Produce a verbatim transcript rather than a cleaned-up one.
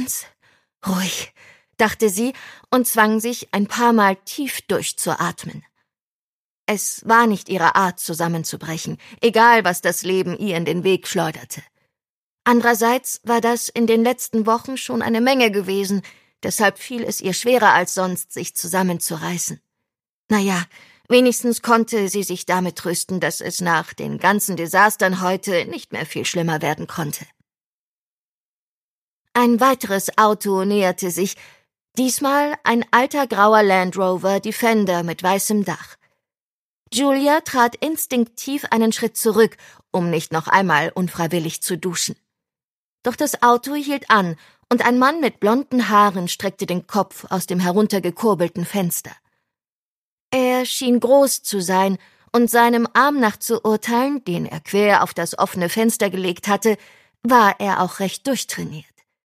Ganz ruhig, dachte sie und zwang sich, ein paar Mal tief durchzuatmen. Es war nicht ihre Art, zusammenzubrechen, egal was das Leben ihr in den Weg schleuderte. Andererseits war das in den letzten Wochen schon eine Menge gewesen, deshalb fiel es ihr schwerer als sonst, sich zusammenzureißen. Naja, wenigstens konnte sie sich damit trösten, dass es nach den ganzen Desastern heute nicht mehr viel schlimmer werden konnte. Ein weiteres Auto näherte sich, diesmal ein alter grauer Land Rover Defender mit weißem Dach. Julia trat instinktiv einen Schritt zurück, um nicht noch einmal unfreiwillig zu duschen. Doch das Auto hielt an, und ein Mann mit blonden Haaren streckte den Kopf aus dem heruntergekurbelten Fenster. Er schien groß zu sein, und seinem Arm nach zu urteilen, den er quer auf das offene Fenster gelegt hatte, war er auch recht durchtrainiert.